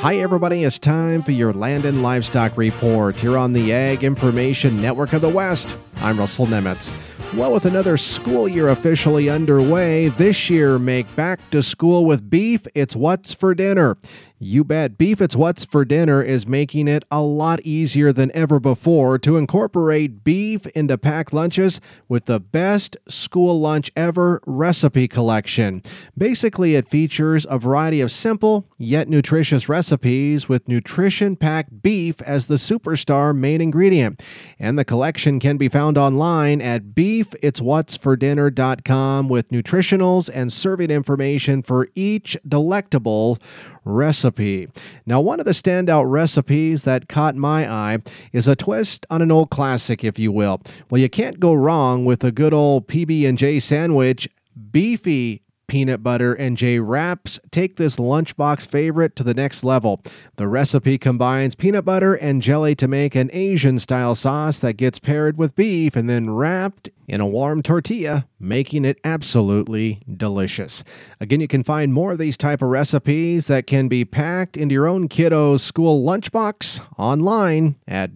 Hi, everybody. It's time for your Land and Livestock Report here on the Ag Information Network of the West. I'm Russell Nemitz. Well, with another school year officially underway, this year make back to school with beef. It's what's for dinner. You bet. Beef It's What's for Dinner is making it a lot easier than ever before to incorporate beef into packed lunches with the best school lunch ever recipe collection. Basically, it features a variety of simple yet nutritious recipes with nutrition-packed beef as the superstar main ingredient. And the collection can be found online at beefitswhatsfordinner.com with nutritionals and serving information for each delectable recipe. Now, one of the standout recipes that caught my eye is a twist on an old classic, if you will. Well, you can't go wrong with a good old PB&J sandwich. Beefy peanut butter and J wraps take this lunchbox favorite to the next level. The recipe combines peanut butter and jelly to make an Asian-style sauce that gets paired with beef and then wrapped in a warm tortilla, making it absolutely delicious. Again, you can find more of these type of recipes that can be packed into your own kiddo's school lunchbox online at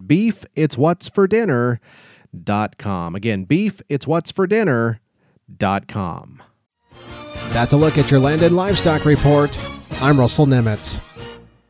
beefitswhatsfordinner.com. Again, beefitswhatsfordinner.com. That's a look at your Land and Livestock Report. I'm Russell Nemitz.